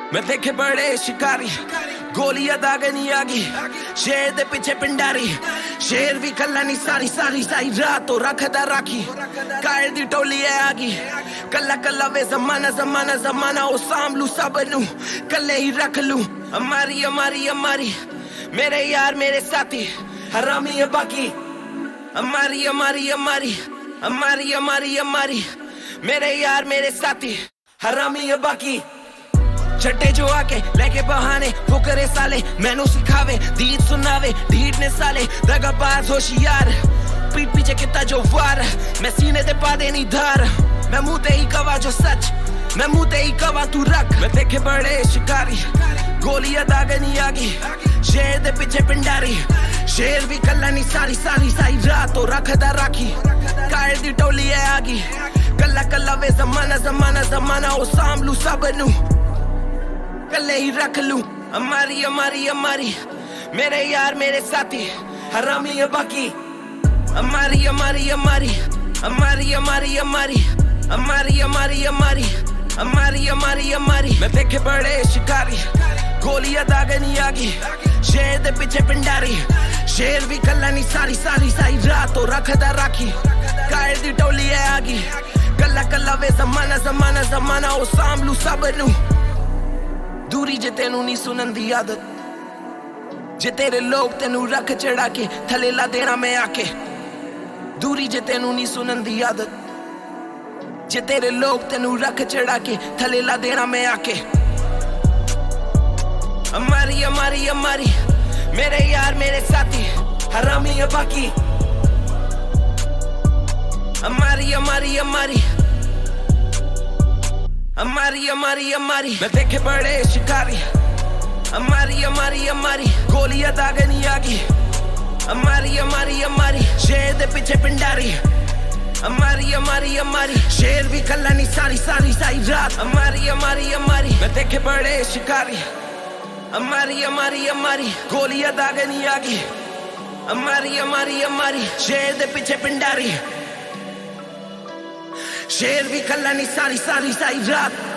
मैं देखे बड़े शिकारी, गोलियां दागे नहीं आगी, शेर दे पीछे पिंडारी, शेर भी कल्ला नहीं सारी सारी सारी रात तो रखदा राखी, कायर दी टोली है आगी, कल्ला कल्ला वे जमाना जमाना जमाना ओ सांभलू सबनू, कल्ले ही रख लूं, हमारी हमारी हमारी, मेरे यार मेरे साथी, हरामी है बाकी, हमारी हमारी हमारी, हमारी हमारी हमारी, मेरे यार मेरे साथी, हरामी है बाकी। छट्टे जो आके लेके बहाने वो करे साले, मैनू सिखावे दीद सुनावे ढीठ ने साले, दगाबाज होशियार पीठ पीछे कितना जो वार, मैं सीने ते पा देनी धार, मैं मुंह ते ही कवा जो सच, मैं मुंह ते ही कवा तू रख। मैं देखे बड़े शिकारी, गोलियां दागे नहीं आगी, शेर दे पीछे पिंडारी, शेर भी कल्ला नहीं सारी सारी सारी रात तो रखदा राखी, कायर दी टोली है आगी, कल्ला कल्ला वे जमाना जमाना जमाना ओ सांभलू सबनू, कल्ले ही रख लूं, हमारी हमारी हमारी, मेरे यार मेरे साथी, हरामी है बाकी, हमारी हमारी हमारी, हमारी हमारी हमारी, हमारी हमारी हमारी, हमारी हमारी हमारी। मैं देखे बड़े शिकारी, गोलियां दागे नहीं आगी, शेर दे पीछे पिंडारी, शेर भी कल्ला नहीं सारी सारी सारी रात तो रखदा राखी, कायर दी टोली है आगी, कल्ला कल्ला वे जमाना जमाना जमाना ओ सांभलू सबनू। दूरी जे तेनू नहीं सुनन दी आदत, जे तेरे लोग तेनू रख चढ़ा के थले ला देना मैं आके, दूरी जे तेनू नहीं सुनन दी आदत, जे तेरे लोग तेनू रख चढ़ा के थले ला देना मैं आके, हमारी हमारी हमारी, मेरे यार मेरे साथी, हरामी है बाकी, हमारी हमारी हमारी, हमारी हमारी हमारी। मैं देखे बड़े शिकारी, हमारी हमारी हमारी, गोलियां दागे नहीं आगी, हमारी हमारी हमारी, शेर दे पीछे पिंडारी, हमारी हमारी हमारी, शेर भी कल्ला नहीं सारी सारी सारी रात, हमारी हमारी हमारी। मैं देखे बड़े शिकारी, हमारी हमारी हमारी, गोलियां दागे नहीं आगी, हमारी हमारी हमारी, शेर दे पीछे पिंडारी, शेर भी कल्ला नहीं सारी सारी सारी रात।